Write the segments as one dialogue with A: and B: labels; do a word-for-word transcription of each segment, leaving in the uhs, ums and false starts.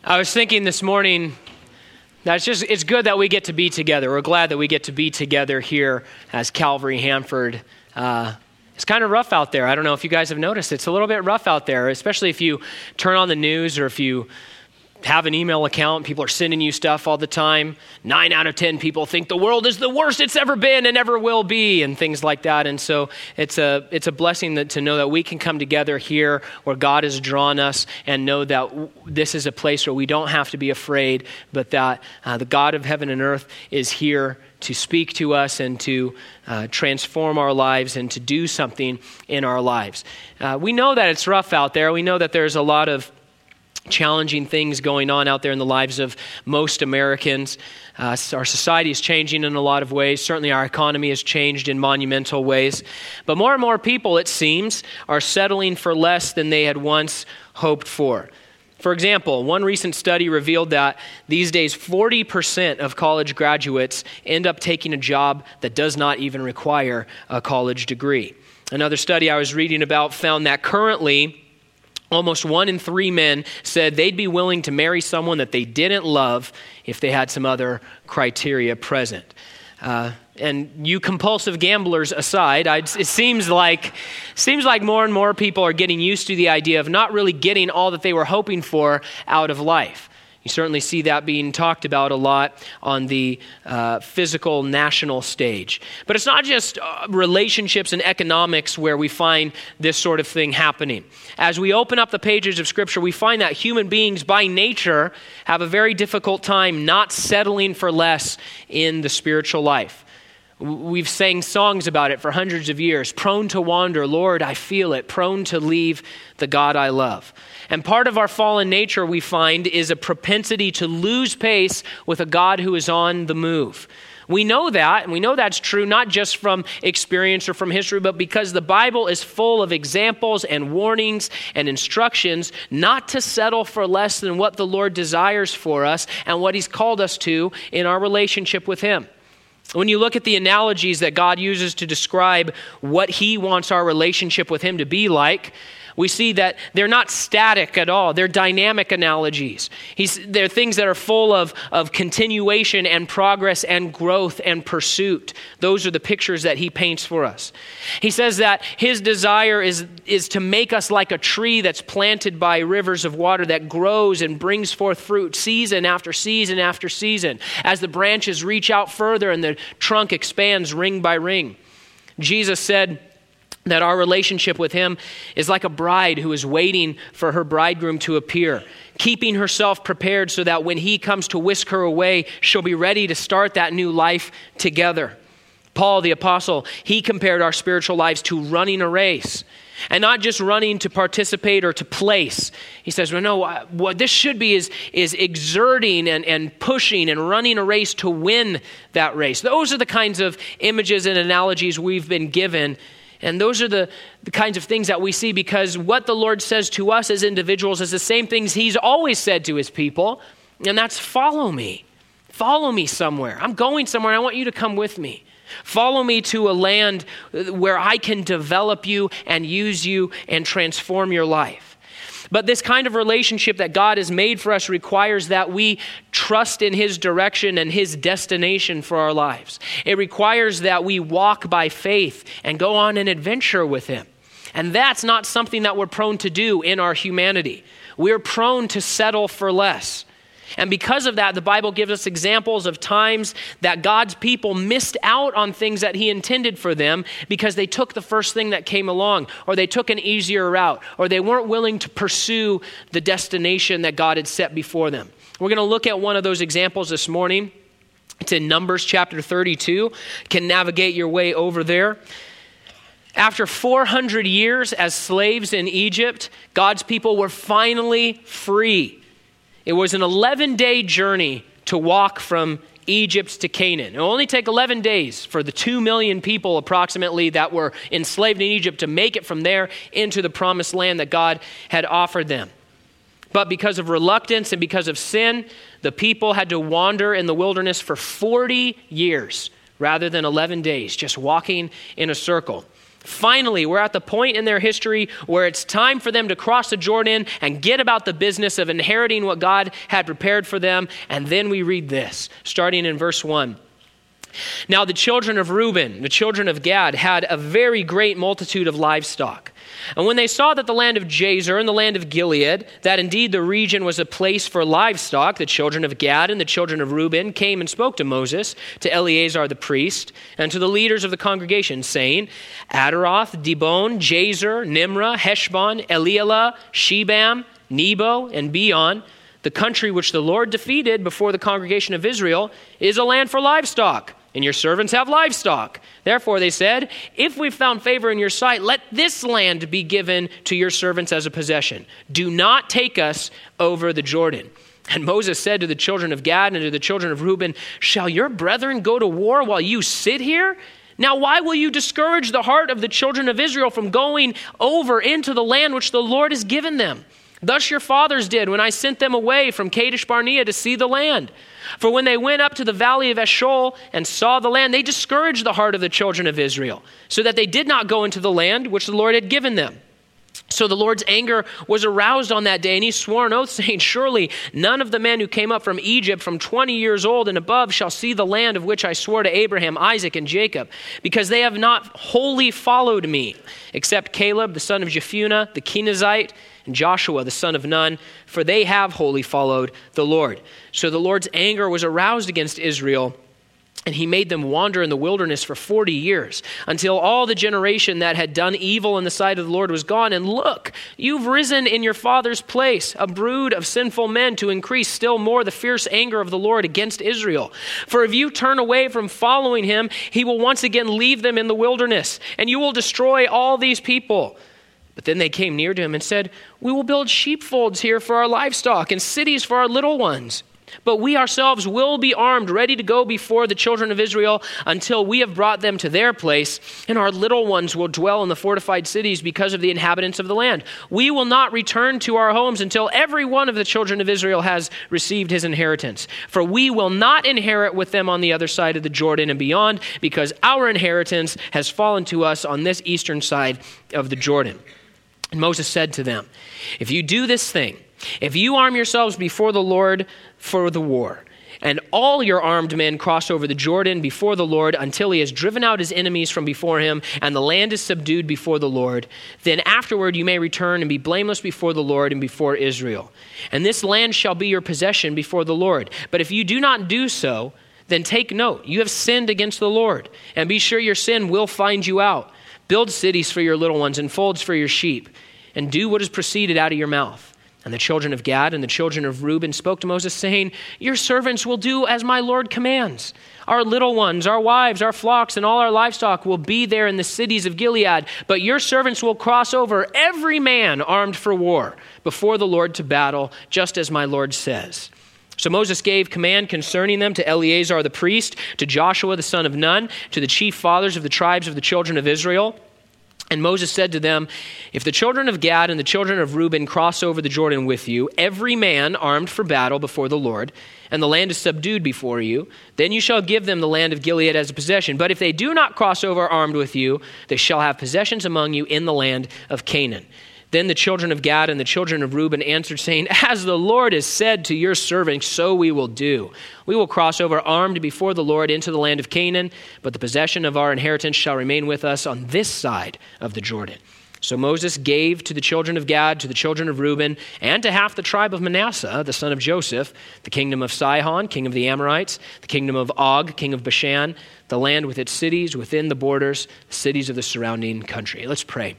A: I was thinking this morning that it's just, it's good that we get to be together. We're glad that we get to be together here as Calvary Hanford. Uh, it's kind of rough out there. I don't know if you guys have noticed. It's a little bit rough out there, especially if you turn on the news or if you have an email account. People are sending you stuff all the time. Nine out of ten people think the world is the worst it's ever been and ever will be, and things like that. And so it's a it's a blessing that, to know that we can come together here where God has drawn us and know that w- this is a place where we don't have to be afraid, but that uh, the God of heaven and earth is here to speak to us and to uh, transform our lives and to do something in our lives. Uh, we know that it's rough out there. We know that there's a lot of challenging things going on out there in the lives of most Americans. Uh, our society is changing in a lot of ways. Certainly our economy has changed in monumental ways. But more and more people, it seems, are settling for less than they had once hoped for. For example, one recent study revealed that these days forty percent of college graduates end up taking a job that does not even require a college degree. Another study I was reading about found that currently almost one in three men said they'd be willing to marry someone that they didn't love if they had some other criteria present. Uh, and you compulsive gamblers aside, I'd, it seems like seems like more and more people are getting used to the idea of not really getting all that they were hoping for out of life. You certainly see that being talked about a lot on the uh, physical national stage. But it's not just uh, relationships and economics where we find this sort of thing happening. As we open up the pages of Scripture, we find that human beings by nature have a very difficult time not settling for less in the spiritual life. We've sang songs about it for hundreds of years. Prone to wander, Lord, I feel it. Prone to leave the God I love. And part of our fallen nature, we find, is a propensity to lose pace with a God who is on the move. We know that, and we know that's true not just from experience or from history, but because the Bible is full of examples and warnings and instructions not to settle for less than what the Lord desires for us and what He's called us to in our relationship with Him. When you look at the analogies that God uses to describe what He wants our relationship with Him to be like, we see that they're not static at all. They're dynamic analogies. He's, they're things that are full of, of continuation and progress and growth and pursuit. Those are the pictures that He paints for us. He says that His desire is, is to make us like a tree that's planted by rivers of water that grows and brings forth fruit season after season after season as the branches reach out further and the trunk expands ring by ring. Jesus said that our relationship with Him is like a bride who is waiting for her bridegroom to appear, keeping herself prepared so that when He comes to whisk her away, she'll be ready to start that new life together. Paul, the apostle, he compared our spiritual lives to running a race, and not just running to participate or to place. He says, well, no, what this should be is, is exerting and, and pushing and running a race to win that race. Those are the kinds of images and analogies we've been given. And those are the, the kinds of things that we see because what the Lord says to us as individuals is the same things He's always said to His people, and that's follow me. Follow me somewhere. I'm going somewhere, and I want you to come with me. Follow me to a land where I can develop you and use you and transform your life. But this kind of relationship that God has made for us requires that we trust in His direction and His destination for our lives. It requires that we walk by faith and go on an adventure with Him. And that's not something that we're prone to do in our humanity. We're prone to settle for less. And because of that, the Bible gives us examples of times that God's people missed out on things that He intended for them because they took the first thing that came along, or they took an easier route, or they weren't willing to pursue the destination that God had set before them. We're going to look at one of those examples this morning. It's in Numbers chapter thirty-two. You can navigate your way over there. After four hundred years as slaves in Egypt, God's people were finally free. It was an eleven-day journey to walk from Egypt to Canaan. It will only take eleven days for the two million people approximately that were enslaved in Egypt to make it from there into the promised land that God had offered them. But because of reluctance and because of sin, the people had to wander in the wilderness for forty years rather than eleven days, just walking in a circle. Finally, we're at the point in their history where it's time for them to cross the Jordan and get about the business of inheriting what God had prepared for them. And then we read this, starting in verse one. Now the children of Reuben, the children of Gad, had a very great multitude of livestock. And when they saw that the land of Jazer and the land of Gilead, that indeed the region was a place for livestock, the children of Gad and the children of Reuben came and spoke to Moses, to Eleazar the priest, and to the leaders of the congregation, saying, Adaroth, Dibon, Jazer, Nimrah, Heshbon, Elealeh, Shebam, Nebo, and Beon, the country which the Lord defeated before the congregation of Israel, is a land for livestock, and your servants have livestock. Therefore, they said, if we've found favor in your sight, let this land be given to your servants as a possession. Do not take us over the Jordan. And Moses said to the children of Gad and to the children of Reuben, shall your brethren go to war while you sit here? Now, why will you discourage the heart of the children of Israel from going over into the land which the Lord has given them? Thus your fathers did when I sent them away from Kadesh Barnea to see the land. For when they went up to the valley of Eshcol and saw the land, they discouraged the heart of the children of Israel, so that they did not go into the land which the Lord had given them. So the Lord's anger was aroused on that day, and he swore an oath, saying, surely none of the men who came up from Egypt from twenty years old and above shall see the land of which I swore to Abraham, Isaac, and Jacob, because they have not wholly followed me, except Caleb, the son of Jephunneh, the Kenizzite, and Joshua, the son of Nun, for they have wholly followed the Lord. So the Lord's anger was aroused against Israel, and he made them wander in the wilderness for forty years, until all the generation that had done evil in the sight of the Lord was gone. And look, you've risen in your father's place, a brood of sinful men, to increase still more the fierce anger of the Lord against Israel. For if you turn away from following him, he will once again leave them in the wilderness, and you will destroy all these people. But then they came near to him and said, we will build sheepfolds here for our livestock and cities for our little ones. But we ourselves will be armed, ready to go before the children of Israel until we have brought them to their place, and our little ones will dwell in the fortified cities because of the inhabitants of the land. We will not return to our homes until every one of the children of Israel has received his inheritance. For we will not inherit with them on the other side of the Jordan and beyond, because our inheritance has fallen to us on this eastern side of the Jordan. And Moses said to them, if you do this thing, if you arm yourselves before the Lord for the war, and all your armed men cross over the Jordan before the Lord until he has driven out his enemies from before him, and the land is subdued before the Lord, then afterward you may return and be blameless before the Lord and before Israel. And this land shall be your possession before the Lord. But if you do not do so, then take note, you have sinned against the Lord, and be sure your sin will find you out. Build cities for your little ones and folds for your sheep, and do what has proceeded out of your mouth. And the children of Gad and the children of Reuben spoke to Moses, saying, your servants will do as my Lord commands. Our little ones, our wives, our flocks, and all our livestock will be there in the cities of Gilead. But your servants will cross over, every man armed for war, before the Lord to battle, just as my Lord says. So Moses gave command concerning them to Eleazar the priest, to Joshua the son of Nun, to the chief fathers of the tribes of the children of Israel. And Moses said to them, if the children of Gad and the children of Reuben cross over the Jordan with you, every man armed for battle before the Lord, and the land is subdued before you, then you shall give them the land of Gilead as a possession. But if they do not cross over armed with you, they shall have possessions among you in the land of Canaan. Then the children of Gad and the children of Reuben answered, saying, as the Lord has said to your servant, so we will do. We will cross over armed before the Lord into the land of Canaan, but the possession of our inheritance shall remain with us on this side of the Jordan. So Moses gave to the children of Gad, to the children of Reuben, and to half the tribe of Manasseh, the son of Joseph, the kingdom of Sihon, king of the Amorites, the kingdom of Og, king of Bashan, the land with its cities within the borders, the cities of the surrounding country. Let's pray.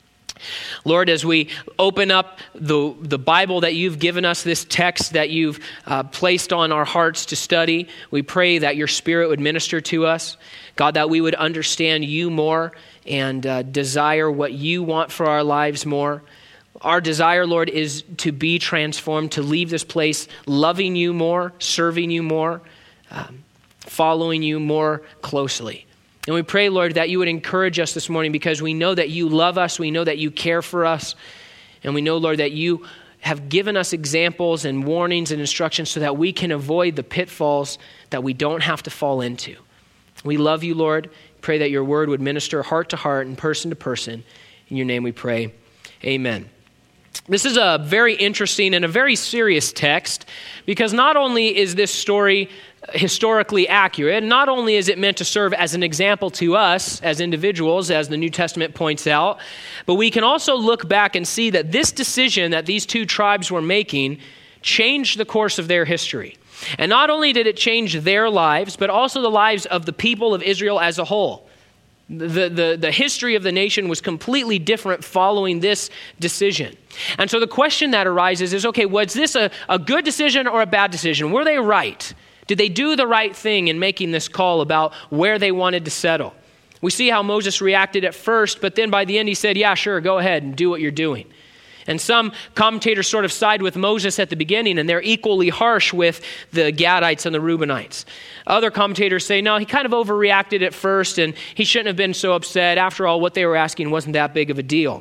A: Lord, as we open up the, the Bible that you've given us, this text that you've uh, placed on our hearts to study, we pray that your Spirit would minister to us. God, that we would understand you more and uh, desire what you want for our lives more. Our desire, Lord, is to be transformed, to leave this place loving you more, serving you more, um, following you more closely. And we pray, Lord, that you would encourage us this morning, because we know that you love us, we know that you care for us, and we know, Lord, that you have given us examples and warnings and instructions so that we can avoid the pitfalls that we don't have to fall into. We love you, Lord. Pray that your word would minister heart to heart and person to person. In your name we pray. Amen. This is a very interesting and a very serious text because not only is this story historically accurate, not only is it meant to serve as an example to us as individuals, as the New Testament points out, but we can also look back and see that this decision that these two tribes were making changed the course of their history. And not only did it change their lives, but also the lives of the people of Israel as a whole. The, the, the history of the nation was completely different following this decision. And so the question that arises is, okay, was this a, a good decision or a bad decision? Were they right? Did they do the right thing in making this call about where they wanted to settle? We see how Moses reacted at first, but then by the end he said, yeah, sure, go ahead and do what you're doing. And some commentators sort of side with Moses at the beginning, and they're equally harsh with the Gadites and the Reubenites. Other commentators say, no, he kind of overreacted at first, and he shouldn't have been so upset. After all, what they were asking wasn't that big of a deal.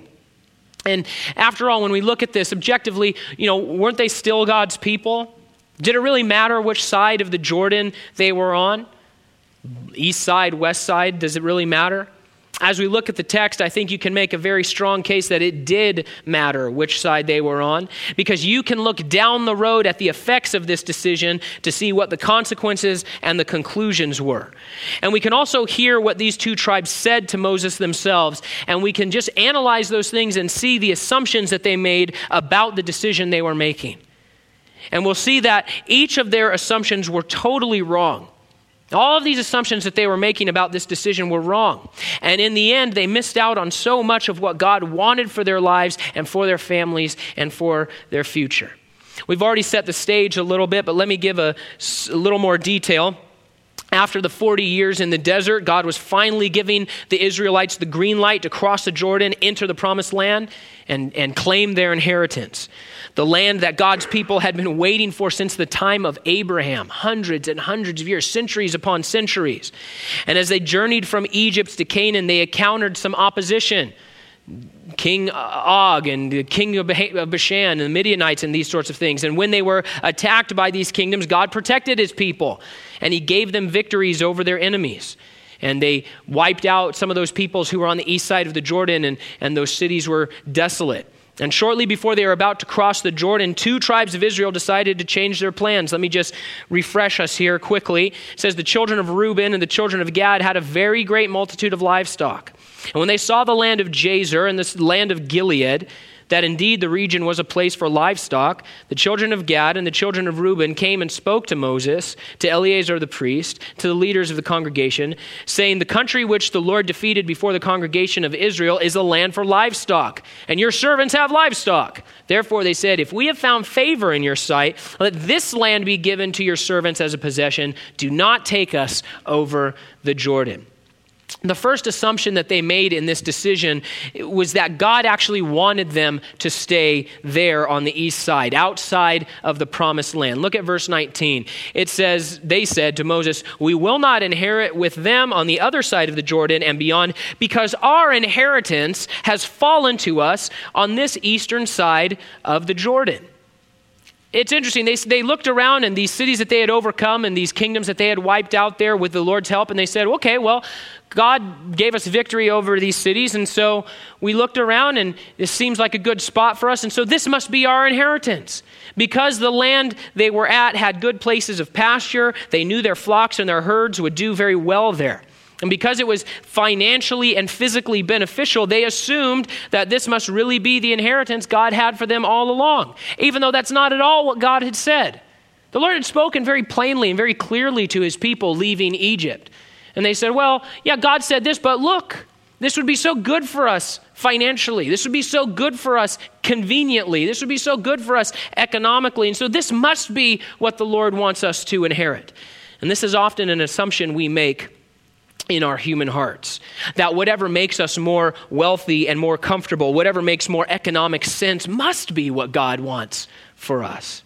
A: And after all, when we look at this objectively, you know, weren't they still God's people? Did it really matter which side of the Jordan they were on? East side, west side, does it really matter? As we look at the text, I think you can make a very strong case that it did matter which side they were on, because you can look down the road at the effects of this decision to see what the consequences and the conclusions were. And we can also hear what these two tribes said to Moses themselves, and we can just analyze those things and see the assumptions that they made about the decision they were making. And we'll see that each of their assumptions were totally wrong. All of these assumptions that they were making about this decision were wrong. And in the end, they missed out on so much of what God wanted for their lives and for their families and for their future. We've already set the stage a little bit, but let me give a, a little more detail. After the forty years in the desert, God was finally giving the Israelites the green light to cross the Jordan, enter the promised land, and, and claim their inheritance. The land that God's people had been waiting for since the time of Abraham, hundreds and hundreds of years, centuries upon centuries. And as they journeyed from Egypt to Canaan, they encountered some opposition. King Og and the king of Bashan and the Midianites and these sorts of things. And when they were attacked by these kingdoms, God protected his people and he gave them victories over their enemies. And they wiped out some of those peoples who were on the east side of the Jordan, and, and those cities were desolate. And shortly before they were about to cross the Jordan, two tribes of Israel decided to change their plans. Let me just refresh us here quickly. It says the children of Reuben and the children of Gad had a very great multitude of livestock. And when they saw the land of Jazer and the land of Gilead, that indeed the region was a place for livestock, the children of Gad and the children of Reuben came and spoke to Moses, to Eleazar the priest, to the leaders of the congregation, saying, the country which the Lord defeated before the congregation of Israel is a land for livestock, and your servants have livestock. Therefore they said, if we have found favor in your sight, let this land be given to your servants as a possession. Do not take us over the Jordan. The first assumption that they made in this decision was that God actually wanted them to stay there on the east side, outside of the promised land. Look at verse nineteen. It says, they said to Moses, we will not inherit with them on the other side of the Jordan and beyond, because our inheritance has fallen to us on this eastern side of the Jordan. It's interesting. They, they looked around and these cities that they had overcome and these kingdoms that they had wiped out there with the Lord's help, and they said, okay, well, God gave us victory over these cities, and so we looked around and this seems like a good spot for us, and so this must be our inheritance. Because the land they were at had good places of pasture, they knew their flocks and their herds would do very well there. And because it was financially and physically beneficial, they assumed that this must really be the inheritance God had for them all along, even though that's not at all what God had said. The Lord had spoken very plainly and very clearly to his people leaving Egypt. And they said, well, yeah, God said this, but look, this would be so good for us financially. This would be so good for us conveniently. This would be so good for us economically. And so this must be what the Lord wants us to inherit. And this is often an assumption we make in our human hearts, that whatever makes us more wealthy and more comfortable, whatever makes more economic sense must be what God wants for us.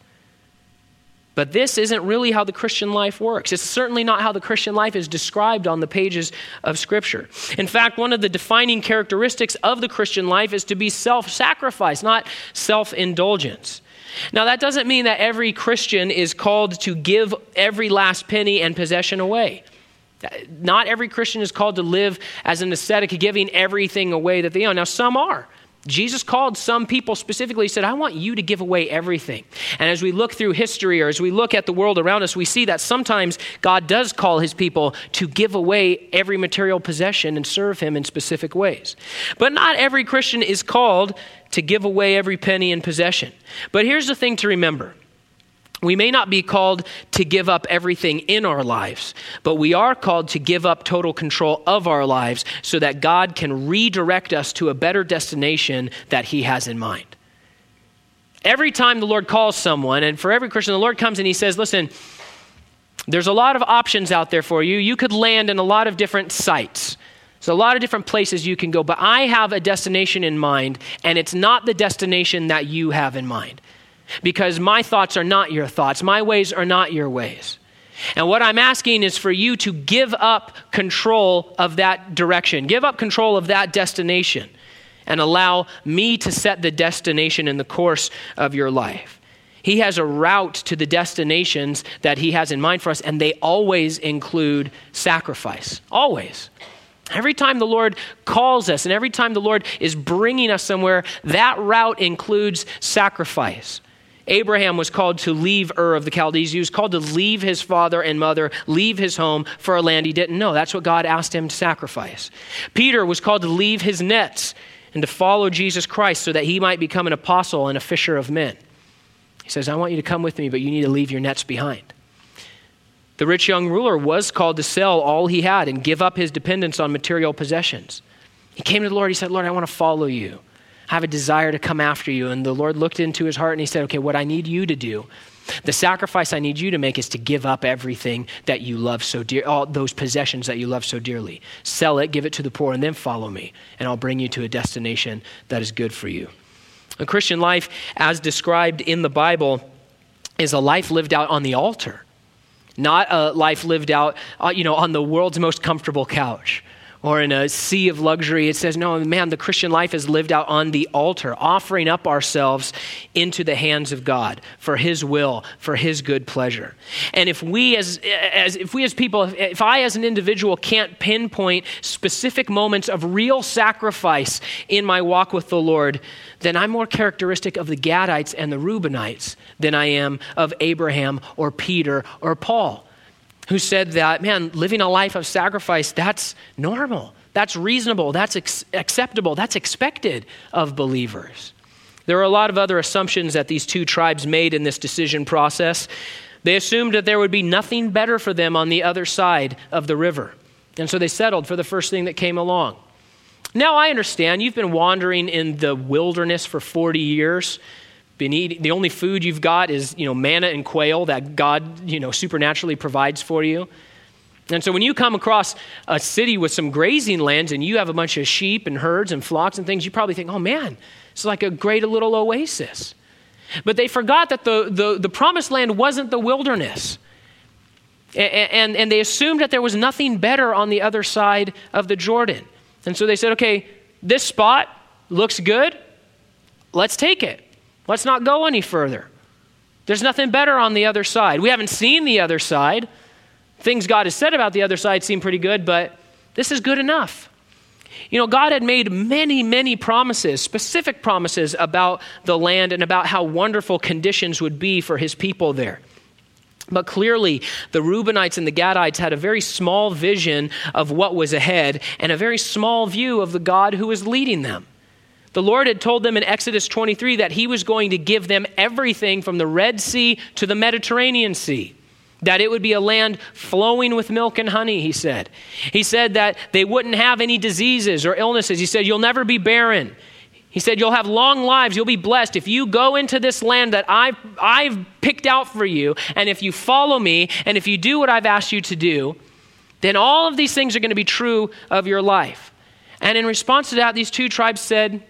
A: But this isn't really how the Christian life works. It's certainly not how the Christian life is described on the pages of Scripture. In fact, one of the defining characteristics of the Christian life is to be self-sacrifice, not self-indulgence. Now, that doesn't mean that every Christian is called to give every last penny and possession away. Not every Christian is called to live as an ascetic, giving everything away that they own. Now, some are. Jesus called some people specifically, he said, I want you to give away everything. And as we look through history or as we look at the world around us, we see that sometimes God does call his people to give away every material possession and serve him in specific ways. But not every Christian is called to give away every penny in possession. But here's the thing to remember. We may not be called to give up everything in our lives, but we are called to give up total control of our lives so that God can redirect us to a better destination that he has in mind. Every time the Lord calls someone, and for every Christian, the Lord comes and he says, listen, there's a lot of options out there for you. You could land in a lot of different sites. There's a lot of different places you can go, but I have a destination in mind, and it's not the destination that you have in mind. Because my thoughts are not your thoughts. My ways are not your ways. And what I'm asking is for you to give up control of that direction. Give up control of that destination and allow me to set the destination in the course of your life. He has a route to the destinations that he has in mind for us, and they always include sacrifice. Always. Every time the Lord calls us and every time the Lord is bringing us somewhere, that route includes sacrifice. Abraham was called to leave Ur of the Chaldees. He was called to leave his father and mother, leave his home for a land he didn't know. That's what God asked him to sacrifice. Peter was called to leave his nets and to follow Jesus Christ so that he might become an apostle and a fisher of men. He says, I want you to come with me, but you need to leave your nets behind. The rich young ruler was called to sell all he had and give up his dependence on material possessions. He came to the Lord. He said, Lord, I want to follow you. I have a desire to come after you. And the Lord looked into his heart and he said, okay, what I need you to do, the sacrifice I need you to make is to give up everything that you love so dear, all those possessions that you love so dearly. Sell it, give it to the poor, and then follow me. And I'll bring you to a destination that is good for you. A Christian life, as described in the Bible, is a life lived out on the altar. Not a life lived out, uh, you know, on the world's most comfortable couch or in a sea of luxury. It says, no, man, the Christian life is lived out on the altar, offering up ourselves into the hands of God for his will, for his good pleasure. And if we as, as if we as people, if, if I as an individual can't pinpoint specific moments of real sacrifice in my walk with the Lord, then I'm more characteristic of the Gadites and the Reubenites than I am of Abraham or Peter or Paul, who said that, man, living a life of sacrifice, that's normal, that's reasonable, that's ex- acceptable, that's expected of believers. There are a lot of other assumptions that these two tribes made in this decision process. They assumed that there would be nothing better for them on the other side of the river. And so they settled for the first thing that came along. Now I understand you've been wandering in the wilderness for forty years. Been eating, the only food you've got is, you know, manna and quail that God, you know, supernaturally provides for you. And so when you come across a city with some grazing lands and you have a bunch of sheep and herds and flocks and things, you probably think, oh man, it's like a great little oasis. But they forgot that the, the, the promised land wasn't the wilderness. And, and, and they assumed that there was nothing better on the other side of the Jordan. And so they said, okay, this spot looks good. Let's take it. Let's not go any further. There's nothing better on the other side. We haven't seen the other side. Things God has said about the other side seem pretty good, but this is good enough. You know, God had made many, many promises, specific promises about the land and about how wonderful conditions would be for his people there. But clearly, the Reubenites and the Gadites had a very small vision of what was ahead and a very small view of the God who was leading them. The Lord had told them in Exodus twenty-three that he was going to give them everything from the Red Sea to the Mediterranean Sea, that it would be a land flowing with milk and honey, he said. He said that they wouldn't have any diseases or illnesses. He said, you'll never be barren. He said, you'll have long lives. You'll be blessed if you go into this land that I've, I've picked out for you. And if you follow me and if you do what I've asked you to do, then all of these things are going to be true of your life. And in response to that, these two tribes said,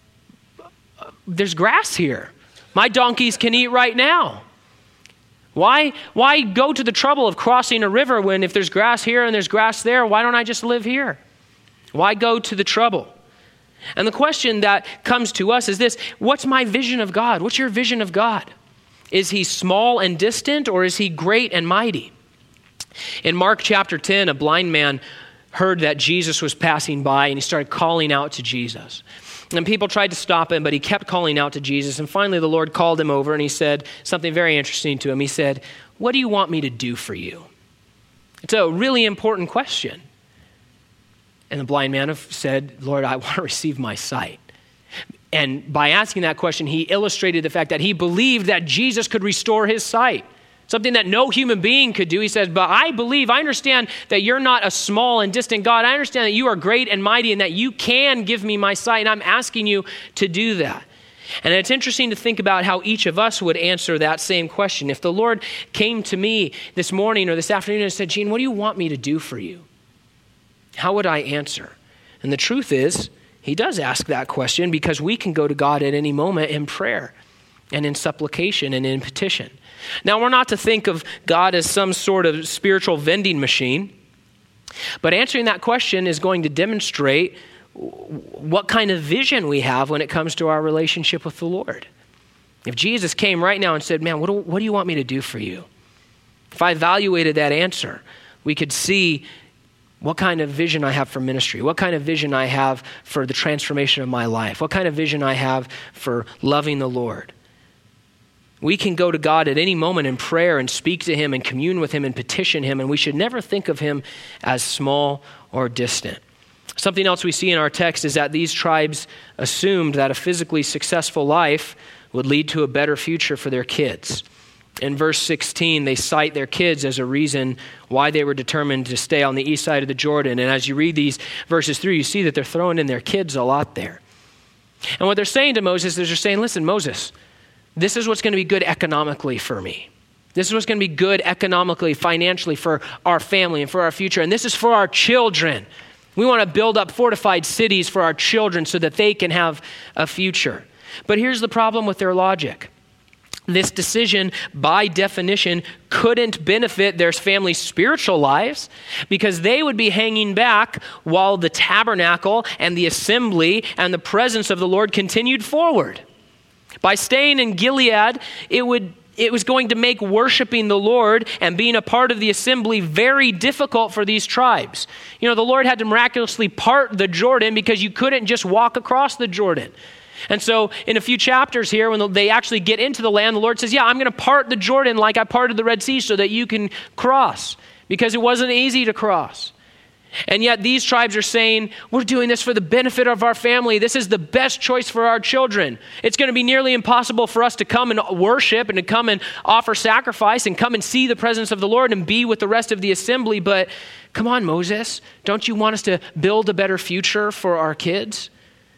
A: there's grass here. My donkeys can eat right now. Why, why go to the trouble of crossing a river when if there's grass here and there's grass there, why don't I just live here? Why go to the trouble? And the question that comes to us is this: what's my vision of God? What's your vision of God? Is he small and distant, or is he great and mighty? In Mark chapter ten, a blind man heard that Jesus was passing by, and he started calling out to Jesus. And people tried to stop him, but he kept calling out to Jesus. And finally, the Lord called him over, and he said something very interesting to him. He said, "What do you want me to do for you?" It's a really important question. And the blind man said, "Lord, I want to receive my sight." And by asking that question, he illustrated the fact that he believed that Jesus could restore his sight. Something that no human being could do. He says, "But I believe, I understand that you're not a small and distant God. I understand that you are great and mighty and that you can give me my sight. And I'm asking you to do that." And it's interesting to think about how each of us would answer that same question. If the Lord came to me this morning or this afternoon and said, "Gene, what do you want me to do for you?" How would I answer? And the truth is, he does ask that question because we can go to God at any moment in prayer and in supplication and in petition. Now, we're not to think of God as some sort of spiritual vending machine, but answering that question is going to demonstrate what kind of vision we have when it comes to our relationship with the Lord. If Jesus came right now and said, "Man, what do, what do you want me to do for you?" If I evaluated that answer, we could see what kind of vision I have for ministry, what kind of vision I have for the transformation of my life, what kind of vision I have for loving the Lord. We can go to God at any moment in prayer and speak to him and commune with him and petition him, and we should never think of him as small or distant. Something else we see in our text is that these tribes assumed that a physically successful life would lead to a better future for their kids. In verse sixteen, they cite their kids as a reason why they were determined to stay on the east side of the Jordan. And as you read these verses through, you see that they're throwing in their kids a lot there. And what they're saying to Moses is they're saying, "Listen, Moses, this is what's going to be good economically for me. This is what's going to be good economically, financially for our family and for our future. And this is for our children. We want to build up fortified cities for our children so that they can have a future." But here's the problem with their logic. This decision, by definition, couldn't benefit their family's spiritual lives because they would be hanging back while the tabernacle and the assembly and the presence of the Lord continued forward. By staying in Gilead, it would it was going to make worshiping the Lord and being a part of the assembly very difficult for these tribes. You know, the Lord had to miraculously part the Jordan because you couldn't just walk across the Jordan. And so in a few chapters here, when they actually get into the land, the Lord says, "Yeah, I'm going to part the Jordan like I parted the Red Sea so that you can cross," because it wasn't easy to cross. And yet these tribes are saying, "We're doing this for the benefit of our family. This is the best choice for our children. It's going to be nearly impossible for us to come and worship and to come and offer sacrifice and come and see the presence of the Lord and be with the rest of the assembly. But come on, Moses, don't you want us to build a better future for our kids?"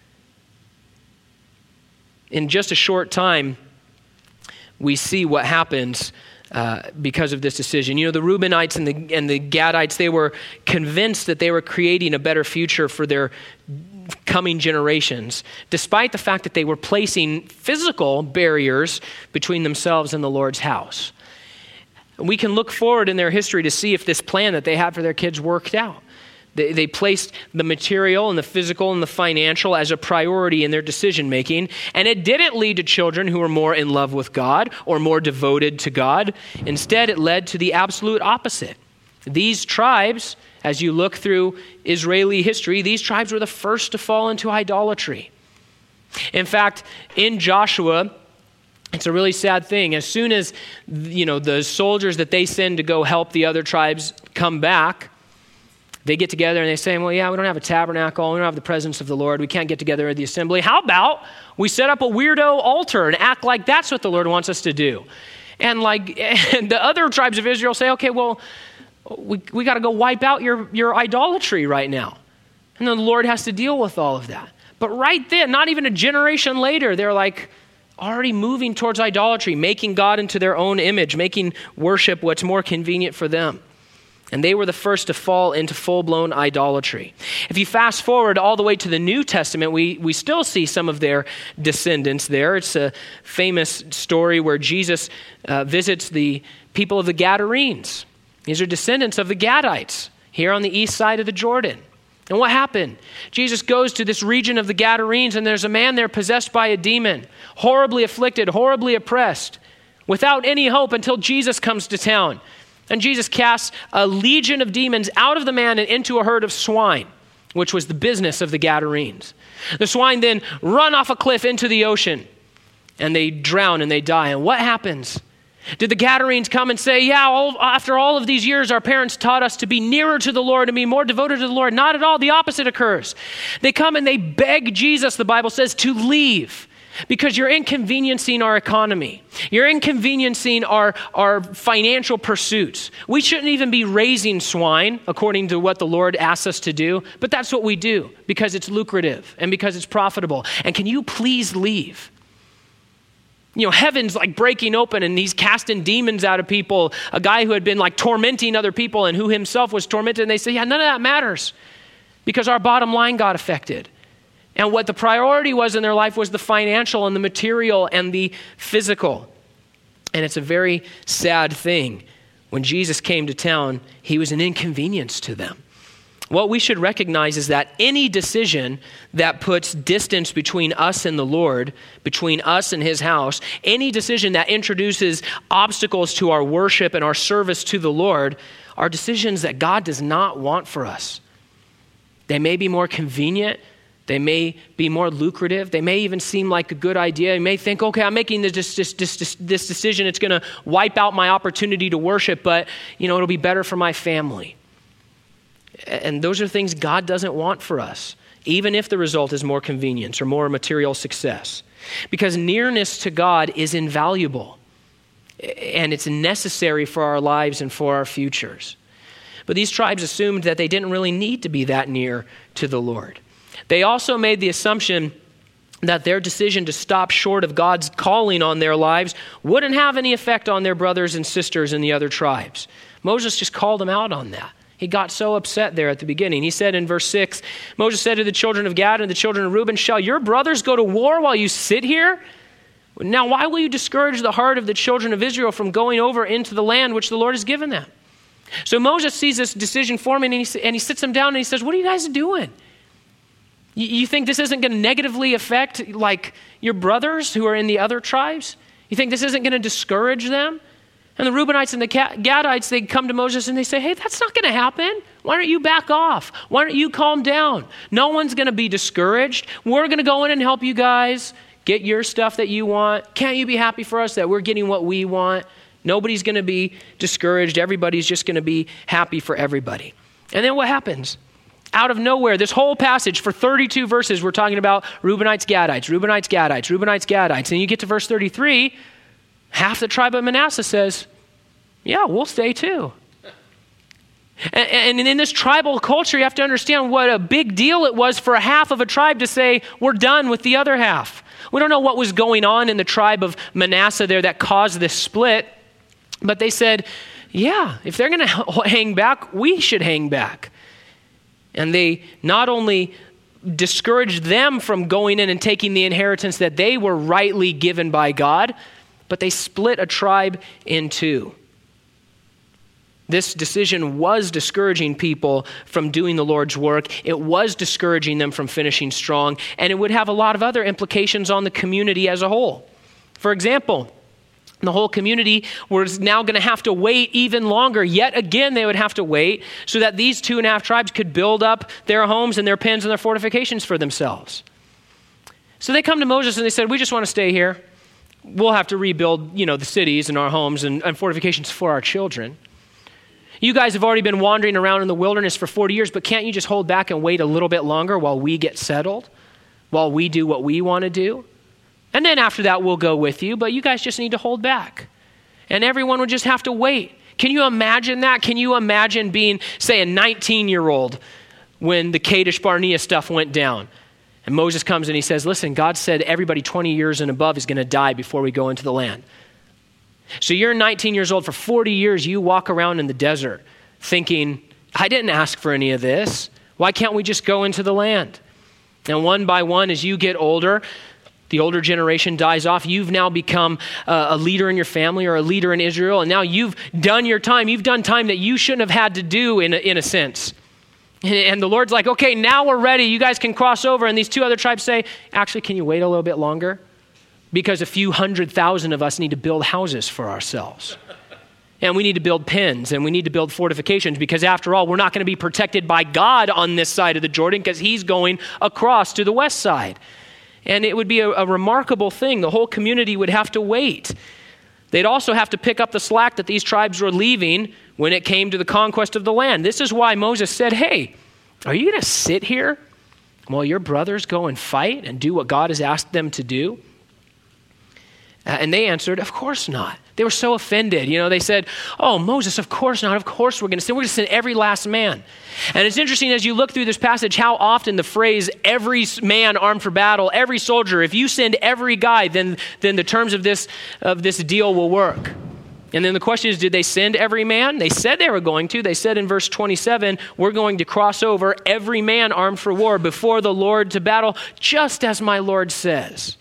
A: In just a short time, we see what happens Uh, because of this decision. You know, the Reubenites and the and the Gadites, they were convinced that they were creating a better future for their coming generations, despite the fact that they were placing physical barriers between themselves and the Lord's house. We can look forward in their history to see if this plan that they had for their kids worked out. They, they placed the material and the physical and the financial as a priority in their decision making, and it didn't lead to children who were more in love with God or more devoted to God. Instead, it led to the absolute opposite. These tribes, as you look through Israeli history, these tribes were the first to fall into idolatry. In fact, in Joshua, it's a really sad thing. As soon as, you know, the soldiers that they send to go help the other tribes come back, they get together and they say, "Well, yeah, we don't have a tabernacle. We don't have the presence of the Lord. We can't get together at the assembly. How about we set up a weirdo altar and act like that's what the Lord wants us to do?" And like and the other tribes of Israel say, "Okay, well, we, we got to go wipe out your, your idolatry right now." And then the Lord has to deal with all of that. But right then, not even a generation later, they're like already moving towards idolatry, making God into their own image, making worship what's more convenient for them. And they were the first to fall into full-blown idolatry. If you fast forward all the way to the New Testament, we, we still see some of their descendants there. It's a famous story where Jesus uh, visits the people of the Gadarenes. These are descendants of the Gadites here on the east side of the Jordan. And what happened? Jesus goes to this region of the Gadarenes, and there's a man there possessed by a demon, horribly afflicted, horribly oppressed, without any hope until Jesus comes to town. And Jesus casts a legion of demons out of the man and into a herd of swine, which was the business of the Gadarenes. The swine then run off a cliff into the ocean, and they drown and they die. And what happens? Did the Gadarenes come and say, yeah, all, after all of these years, our parents taught us to be nearer to the Lord and be more devoted to the Lord? Not at all. The opposite occurs. They come and they beg Jesus, the Bible says, to leave because you're inconveniencing our economy. You're inconveniencing our, our financial pursuits. We shouldn't even be raising swine according to what the Lord asks us to do, but that's what we do because it's lucrative and because it's profitable. And can you please leave? You know, heaven's like breaking open and he's casting demons out of people. A guy who had been like tormenting other people and who himself was tormented. And they say, yeah, none of that matters because our bottom line got affected. And what the priority was in their life was the financial and the material and the physical. And it's a very sad thing. When Jesus came to town, he was an inconvenience to them. What we should recognize is that any decision that puts distance between us and the Lord, between us and his house, any decision that introduces obstacles to our worship and our service to the Lord are decisions that God does not want for us. They may be more convenient. They may be more lucrative. They may even seem like a good idea. You may think, okay, I'm making this, this, this, this decision. It's going to wipe out my opportunity to worship, but you know, it'll be better for my family. And those are things God doesn't want for us, even if the result is more convenience or more material success. Because nearness to God is invaluable, and it's necessary for our lives and for our futures. But these tribes assumed that they didn't really need to be that near to the Lord. They also made the assumption that their decision to stop short of God's calling on their lives wouldn't have any effect on their brothers and sisters in the other tribes. Moses just called them out on that. He got so upset there at the beginning. He said in verse six, Moses said to the children of Gad and the children of Reuben, shall your brothers go to war while you sit here? Now, why will you discourage the heart of the children of Israel from going over into the land which the Lord has given them? So Moses sees this decision forming and he, and he sits them down and he says, what are you guys doing? You, you think this isn't going to negatively affect like your brothers who are in the other tribes? You think this isn't going to discourage them? And the Reubenites and the Gadites, they come to Moses and they say, hey, that's not going to happen. Why don't you back off? Why don't you calm down? No one's going to be discouraged. We're going to go in and help you guys get your stuff that you want. Can't you be happy for us that we're getting what we want? Nobody's going to be discouraged. Everybody's just going to be happy for everybody. And then what happens? Out of nowhere, this whole passage for thirty-two verses, we're talking about Reubenites, Gadites, Reubenites, Gadites, Reubenites, Gadites. And you get to verse thirty-three, half the tribe of Manasseh says, yeah, we'll stay too. And, and in this tribal culture, you have to understand what a big deal it was for a half of a tribe to say, we're done with the other half. We don't know what was going on in the tribe of Manasseh there that caused this split, but they said, yeah, if they're going to hang back, we should hang back. And they not only discouraged them from going in and taking the inheritance that they were rightly given by God, but they split a tribe in two. This decision was discouraging people from doing the Lord's work. It was discouraging them from finishing strong, and it would have a lot of other implications on the community as a whole. For example, the whole community was now going to have to wait even longer. Yet again, they would have to wait so that these two and a half tribes could build up their homes and their pens and their fortifications for themselves. So they come to Moses and they said, we just want to stay here. We'll have to rebuild, you know, the cities and our homes and, and fortifications for our children. You guys have already been wandering around in the wilderness for forty years, but can't you just hold back and wait a little bit longer while we get settled, while we do what we want to do? And then after that, we'll go with you, but you guys just need to hold back. And everyone would just have to wait. Can you imagine that? Can you imagine being, say, a nineteen-year-old when the Kadesh Barnea stuff went down? And Moses comes and he says, listen, God said everybody twenty years and above is going to die before we go into the land. So you're nineteen years old. For forty years, you walk around in the desert thinking, I didn't ask for any of this. Why can't we just go into the land? And one by one, as you get older, the older generation dies off. You've now become uh, a leader in your family or a leader in Israel. And now you've done your time. You've done time that you shouldn't have had to do in a, in a sense. And, and the Lord's like, okay, now we're ready. You guys can cross over. And these two other tribes say, actually, can you wait a little bit longer? Because a few hundred thousand of us need to build houses for ourselves. And we need to build pens and we need to build fortifications because after all, we're not going to be protected by God on this side of the Jordan because he's going across to the west side. And it would be a, a remarkable thing. The whole community would have to wait. They'd also have to pick up the slack that these tribes were leaving when it came to the conquest of the land. This is why Moses said, hey, are you going to sit here while your brothers go and fight and do what God has asked them to do? Uh, and they answered, of course not. They were so offended. You know, they said, oh, Moses, of course not. Of course we're going to send. We're going to send every last man. And it's interesting as you look through this passage how often the phrase every man armed for battle, every soldier, if you send every guy, then, then the terms of this, of this deal will work. And then the question is, did they send every man? They said they were going to. They said in verse twenty-seven, we're going to cross over every man armed for war before the Lord to battle, just as my Lord says.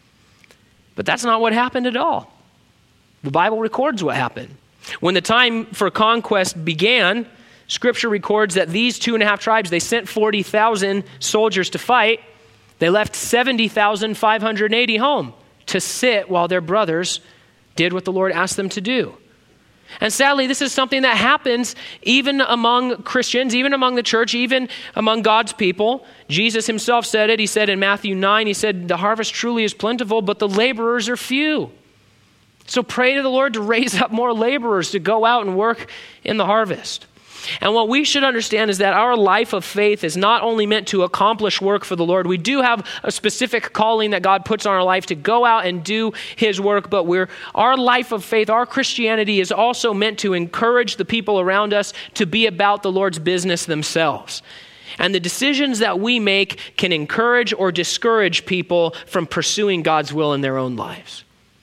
A: But that's not what happened at all. The Bible records what happened. When the time for conquest began, Scripture records that these two and a half tribes, they sent forty thousand soldiers to fight. They left seventy thousand five hundred eighty home to sit while their brothers did what the Lord asked them to do. And sadly, this is something that happens even among Christians, even among the church, even among God's people. Jesus himself said it. He said in Matthew nine, he said, the harvest truly is plentiful, but the laborers are few. So pray to the Lord to raise up more laborers to go out and work in the harvest. And what we should understand is that our life of faith is not only meant to accomplish work for the Lord. We do have a specific calling that God puts on our life to go out and do his work, but we're, our life of faith, our Christianity is also meant to encourage the people around us to be about the Lord's business themselves. And the decisions that we make can encourage or discourage people from pursuing God's will in their own lives.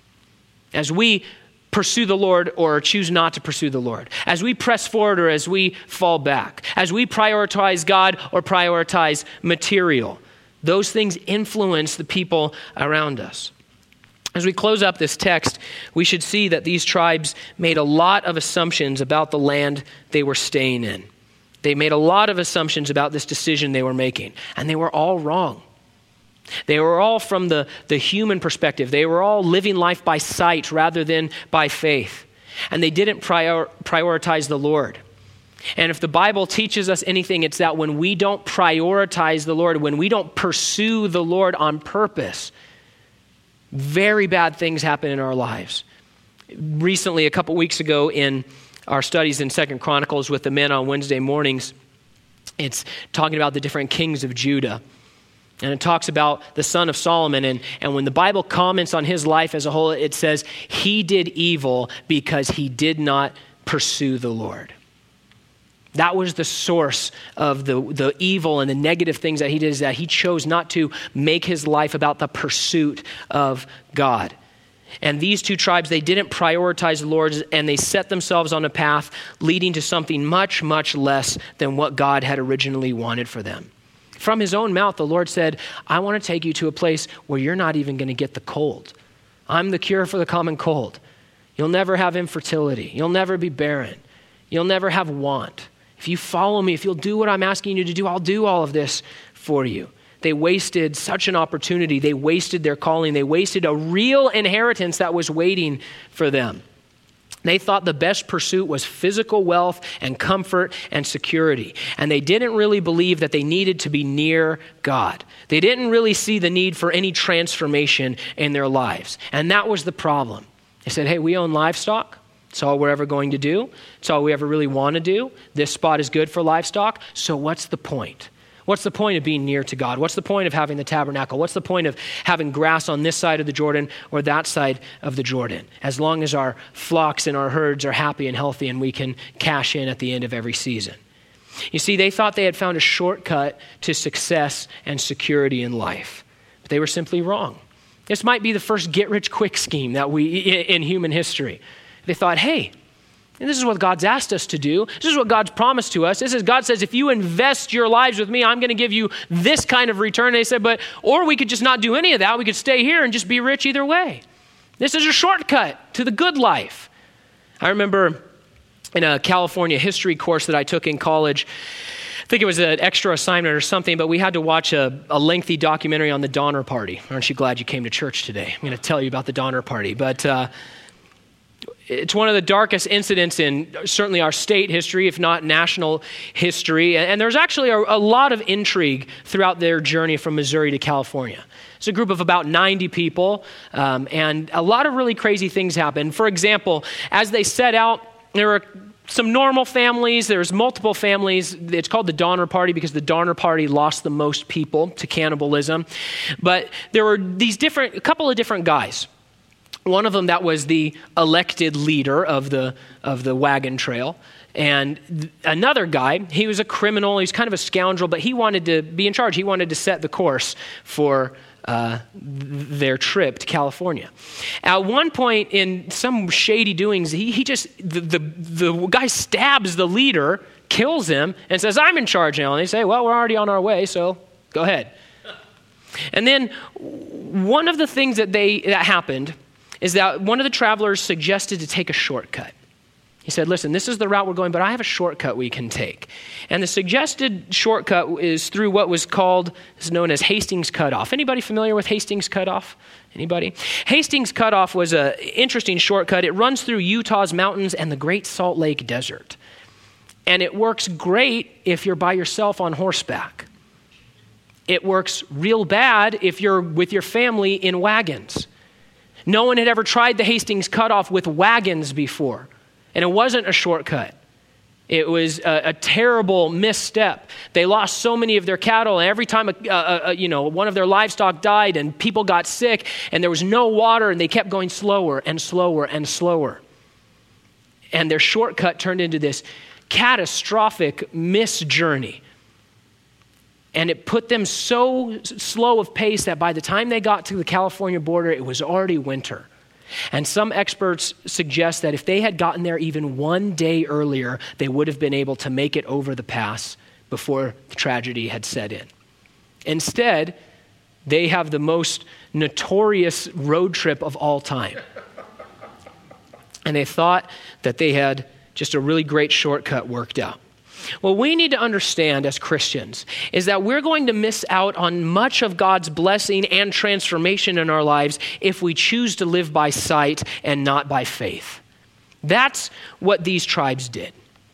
A: As we pursue the Lord or choose not to pursue the Lord, as we press forward or as we fall back, as we prioritize God or prioritize material, those things influence the people around us. As we close up this text, we should see that these tribes made a lot of assumptions about the land they were staying in. They made a lot of assumptions about this decision they were making, and they were all wrong. They were all from the, the human perspective. They were all living life by sight rather than by faith. And they didn't prior, prioritize the Lord. And if the Bible teaches us anything, it's that when we don't prioritize the Lord, when we don't pursue the Lord on purpose, very bad things happen in our lives. Recently, a couple weeks ago in our studies in Second Chronicles with the men on Wednesday mornings, it's talking about the different kings of Judah. And it talks about the son of Solomon. And, and when the Bible comments on his life as a whole, it says he did evil because he did not pursue the Lord. That was the source of the, the evil and the negative things that he did, is that he chose not to make his life about the pursuit of God. And these two tribes, they didn't prioritize the Lord, and they set themselves on a path leading to something much, much less than what God had originally wanted for them. From his own mouth, the Lord said, I want to take you to a place where you're not even going to get the cold. I'm the cure for the common cold. You'll never have infertility. You'll never be barren. You'll never have want. If you follow me, if you'll do what I'm asking you to do, I'll do all of this for you. They wasted such an opportunity. They wasted their calling. They wasted a real inheritance that was waiting for them. They thought the best pursuit was physical wealth and comfort and security. And they didn't really believe that they needed to be near God. They didn't really see the need for any transformation in their lives. And that was the problem. They said, hey, we own livestock. It's all we're ever going to do. It's all we ever really want to do. This spot is good for livestock. So what's the point? What's the point of being near to God? What's the point of having the tabernacle? What's the point of having grass on this side of the Jordan or that side of the Jordan? As long as our flocks and our herds are happy and healthy and we can cash in at the end of every season. You see, they thought they had found a shortcut to success and security in life, but they were simply wrong. This might be the first get-rich-quick scheme that we in human history. They thought, hey, and this is what God's asked us to do. This is what God's promised to us. This is God says, if you invest your lives with me, I'm going to give you this kind of return. And they said, but, or we could just not do any of that. We could stay here and just be rich either way. This is a shortcut to the good life. I remember in a California history course that I took in college, I think it was an extra assignment or something, but we had to watch a, a lengthy documentary on the Donner Party. Aren't you glad you came to church today? I'm going to tell you about the Donner Party. But, uh, It's one of the darkest incidents in certainly our state history, if not national history. And there's actually a, a lot of intrigue throughout their journey from Missouri to California. It's a group of about ninety people, um, and a lot of really crazy things happened. For example, as they set out, there were some normal families. There's multiple families. It's called the Donner Party because the Donner Party lost the most people to cannibalism. But there were these different, a couple of different guys. One of them that was the elected leader of the of the wagon trail. And th- another guy, he was a criminal. He's kind of a scoundrel, but he wanted to be in charge. He wanted to set the course for uh, th- their trip to California. At one point in some shady doings, he, he just, the, the, the guy stabs the leader, kills him, and says, I'm in charge now. And they say, well, we're already on our way, so go ahead. And then one of the things that they that happened is that one of the travelers suggested to take a shortcut. He said, listen, this is the route we're going, but I have a shortcut we can take. And the suggested shortcut is through what was called, is known as Hastings Cutoff. Anybody familiar with Hastings Cutoff? Anybody? Hastings Cutoff was an interesting shortcut. It runs through Utah's mountains and the Great Salt Lake Desert. And it works great if you're by yourself on horseback. It works real bad if you're with your family in wagons. No one had ever tried the Hastings Cutoff with wagons before. And it wasn't a shortcut. It was a, a terrible misstep. They lost so many of their cattle, and every time a, a, a, you know one of their livestock died, and people got sick, and there was no water, and they kept going slower and slower and slower. And their shortcut turned into this catastrophic misjourney. And it put them so slow of pace that by the time they got to the California border, it was already winter. And some experts suggest that if they had gotten there even one day earlier, they would have been able to make it over the pass before the tragedy had set in. Instead, they have the most notorious road trip of all time. And they thought that they had just a really great shortcut worked out. What we need to understand as Christians is that we're going to miss out on much of God's blessing and transformation in our lives if we choose to live by sight and not by faith. That's what these tribes did.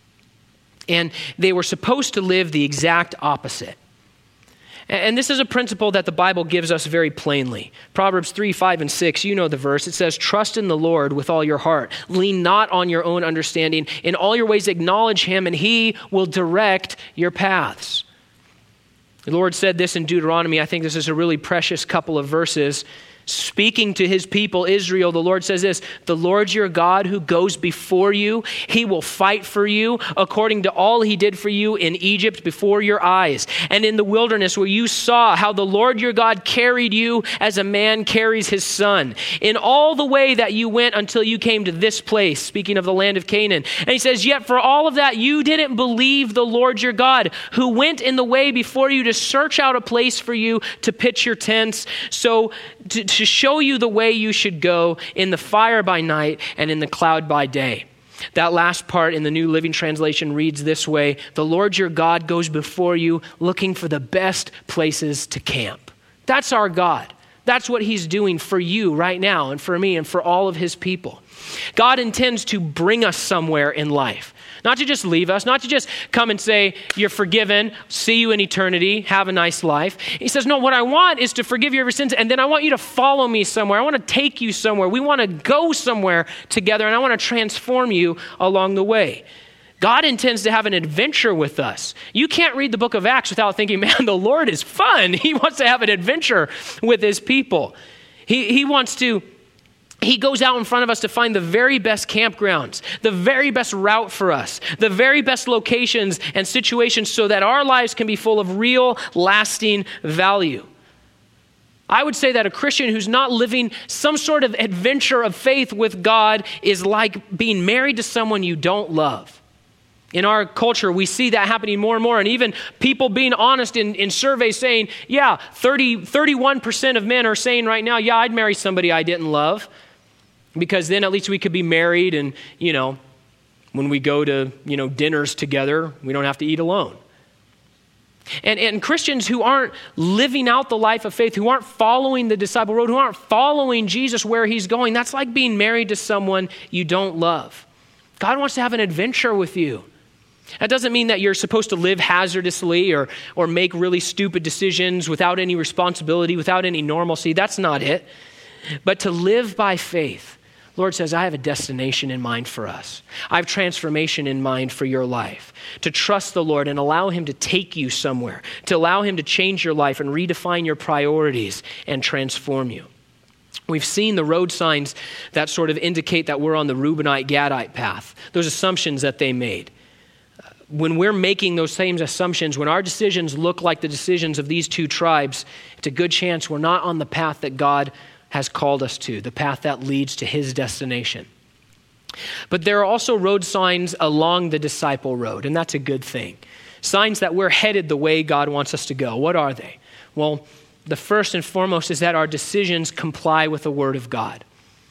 A: And they were supposed to live the exact opposite. And this is a principle that the Bible gives us very plainly. Proverbs three, five, and six, you know the verse. It says, trust in the Lord with all your heart. Lean not on your own understanding. In all your ways acknowledge him, and he will direct your paths. The Lord said this in Deuteronomy. I think this is a really precious couple of verses. Speaking to his people, Israel, the Lord says this, the Lord your God who goes before you, he will fight for you according to all he did for you in Egypt before your eyes and in the wilderness where you saw how the Lord your God carried you as a man carries his son in all the way that you went until you came to this place, speaking of the land of Canaan. And he says, yet for all of that, you didn't believe the Lord your God who went in the way before you to search out a place for you to pitch your tents. So to, to show you the way you should go in the fire by night and in the cloud by day. That last part in the New Living Translation reads this way, the Lord your God goes before you looking for the best places to camp. That's our God. That's what he's doing for you right now and for me and for all of his people. God intends to bring us somewhere in life. Not to just leave us, not to just come and say, you're forgiven, see you in eternity, have a nice life. He says, no, what I want is to forgive you of your sins, and then I want you to follow me somewhere. I want to take you somewhere. We want to go somewhere together, and I want to transform you along the way. God intends to have an adventure with us. You can't read the book of Acts without thinking, man, the Lord is fun. He wants to have an adventure with his people. He, he wants to He goes out in front of us to find the very best campgrounds, the very best route for us, the very best locations and situations so that our lives can be full of real, lasting value. I would say that a Christian who's not living some sort of adventure of faith with God is like being married to someone you don't love. In our culture, we see that happening more and more, and even people being honest in, in surveys saying, yeah, thirty, thirty-one percent of men are saying right now, yeah, I'd marry somebody I didn't love. Because then at least we could be married and, you know, when we go to, you know, dinners together, we don't have to eat alone. And, and Christians who aren't living out the life of faith, who aren't following the disciple road, who aren't following Jesus where he's going, that's like being married to someone you don't love. God wants to have an adventure with you. That doesn't mean that you're supposed to live hazardously or, or make really stupid decisions without any responsibility, without any normalcy. That's not it. But to live by faith, Lord says, I have a destination in mind for us. I have transformation in mind for your life. To trust the Lord and allow him to take you somewhere, to allow him to change your life and redefine your priorities and transform you. We've seen the road signs that sort of indicate that we're on the Reubenite-Gadite path, those assumptions that they made. When we're making those same assumptions, when our decisions look like the decisions of these two tribes, it's a good chance we're not on the path that God has called us to, the path that leads to his destination. But there are also road signs along the disciple road, and that's a good thing. Signs that we're headed the way God wants us to go. What are they? Well, the first and foremost is that our decisions comply with the word of God.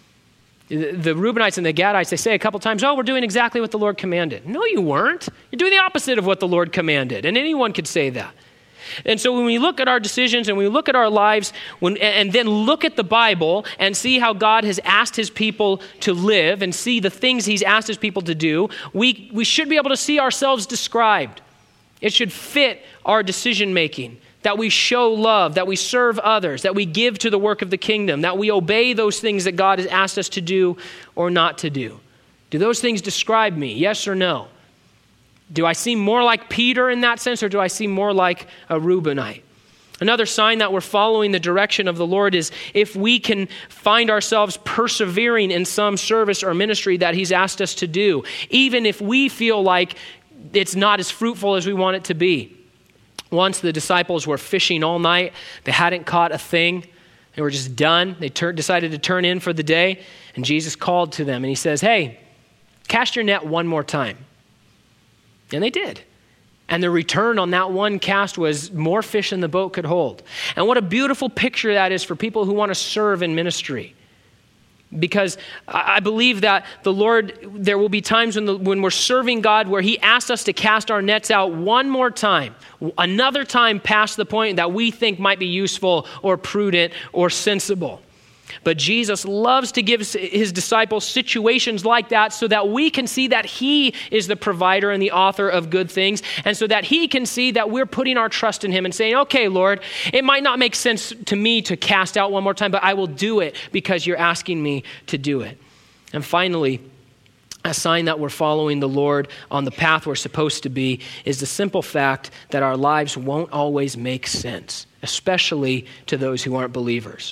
A: The Reubenites and the Gadites, they say a couple times, oh, we're doing exactly what the Lord commanded. No, you weren't. You're doing the opposite of what the Lord commanded, and anyone could say that. And so when we look at our decisions and we look at our lives when, and then look at the Bible and see how God has asked his people to live and see the things he's asked his people to do, we, we should be able to see ourselves described. It should fit our decision making, that we show love, that we serve others, that we give to the work of the kingdom, that we obey those things that God has asked us to do or not to do. Do those things describe me? Yes or no? Do I seem more like Peter in that sense, or do I seem more like a Reubenite? Another sign that we're following the direction of the Lord is if we can find ourselves persevering in some service or ministry that he's asked us to do, even if we feel like it's not as fruitful as we want it to be. Once the disciples were fishing all night. They hadn't caught a thing. They were just done. They tur- decided to turn in for the day, and Jesus called to them, and he says, hey, cast your net one more time. And they did. And the return on that one cast was more fish than the boat could hold. And what a beautiful picture that is for people who want to serve in ministry. Because I believe that the Lord, there will be times when, the, when we're serving God where he asks us to cast our nets out one more time, another time past the point that we think might be useful or prudent or sensible. But Jesus loves to give his disciples situations like that so that we can see that he is the provider and the author of good things, and so that he can see that we're putting our trust in him and saying, okay, Lord, it might not make sense to me to cast out one more time, but I will do it because you're asking me to do it. And finally, a sign that we're following the Lord on the path we're supposed to be is the simple fact that our lives won't always make sense, especially to those who aren't believers.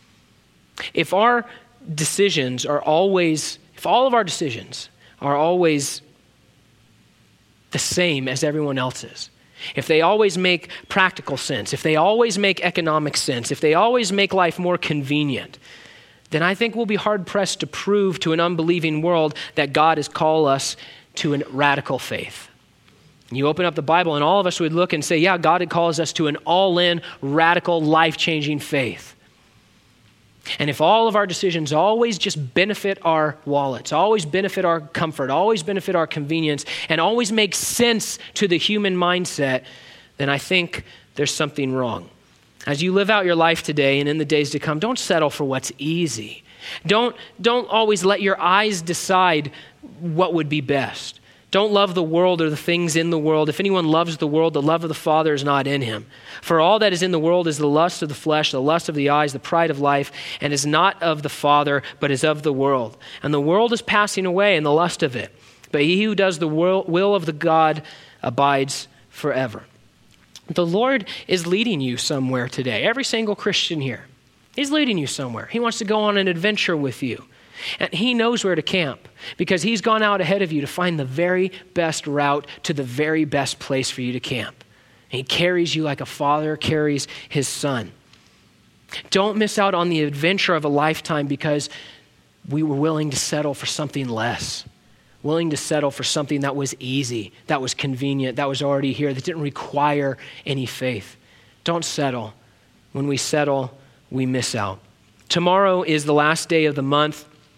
A: If our decisions are always, if all of our decisions are always the same as everyone else's, if they always make practical sense, if they always make economic sense, if they always make life more convenient, then I think we'll be hard-pressed to prove to an unbelieving world that God has called us to a radical faith. You open up the Bible and all of us would look and say, yeah, God calls us to an all-in, radical, life-changing faith. And if all of our decisions always just benefit our wallets, always benefit our comfort, always benefit our convenience, and always make sense to the human mindset, then I think there's something wrong. As you live out your life today and in the days to come, don't settle for what's easy. Don't, don't always let your eyes decide what would be best. Don't love the world or the things in the world. If anyone loves the world, the love of the Father is not in him. For all that is in the world is the lust of the flesh, the lust of the eyes, the pride of life, and is not of the Father, but is of the world. And the world is passing away and the lust of it. But he who does the will of the God abides forever. The Lord is leading you somewhere today. Every single Christian here, he's leading you somewhere. He wants to go on an adventure with you. And he knows where to camp because he's gone out ahead of you to find the very best route to the very best place for you to camp. And he carries you like a father carries his son. Don't miss out on the adventure of a lifetime because we were willing to settle for something less, willing to settle for something that was easy, that was convenient, that was already here, that didn't require any faith. Don't settle. When we settle, we miss out. Tomorrow is the last day of the month.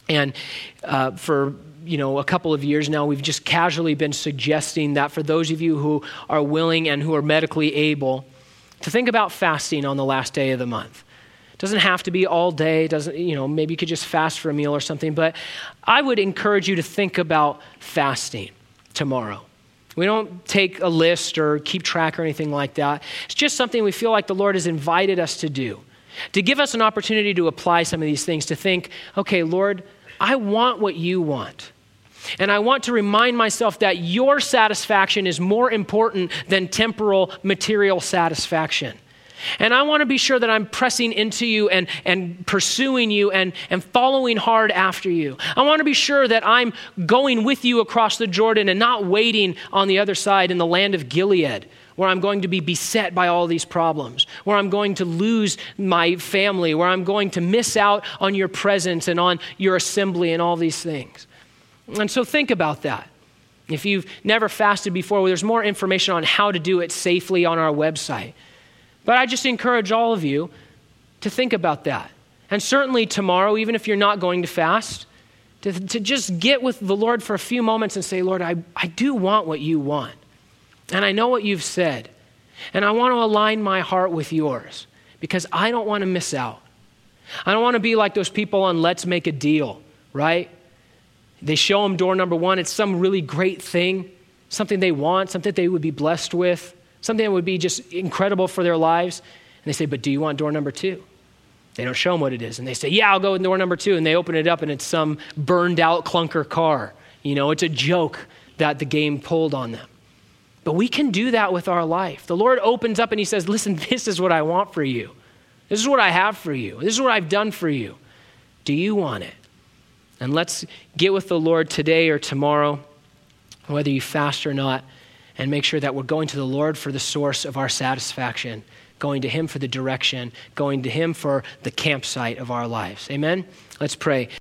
A: And uh, for you know, a couple of years now, we've just casually been suggesting that for those of you who are willing and who are medically able to think about fasting on the last day of the month. It doesn't have to be all day. Doesn't, you know, maybe you could just fast for a meal or something, but I would encourage you to think about fasting tomorrow. We don't take a list or keep track or anything like that. It's just something we feel like the Lord has invited us to do, to give us an opportunity to apply some of these things, to think, okay, Lord, I want what you want. And I want to remind myself that your satisfaction is more important than temporal material satisfaction. And I want to be sure that I'm pressing into you and, and pursuing you and, and following hard after you. I want to be sure that I'm going with you across the Jordan and not waiting on the other side in the land of Gilead, where I'm going to be beset by all these problems, where I'm going to lose my family, where I'm going to miss out on your presence and on your assembly and all these things. And so think about that. If you've never fasted before, well, there's more information on how to do it safely on our website. But I just encourage all of you to think about that. And certainly tomorrow, even if you're not going to fast, to, to just get with the Lord for a few moments and say, Lord, I, I do want what you want. And I know what you've said. And I want to align my heart with yours because I don't want to miss out. I don't want to be like those people on Let's Make a Deal, right? They show them door number one. It's some really great thing, something they want, something they would be blessed with, something that would be just incredible for their lives. And they say, but do you want door number two? They don't show them what it is. And they say, yeah, I'll go with door number two. And they open it up and it's some burned out clunker car. You know, it's a joke that the game pulled on them. But we can do that with our life. The Lord opens up and he says, listen, this is what I want for you. This is what I have for you. This is what I've done for you. Do you want it? And let's get with the Lord today or tomorrow, whether you fast or not, and make sure that we're going to the Lord for the source of our satisfaction, going to him for the direction, going to him for the campsite of our lives. Amen? Let's pray.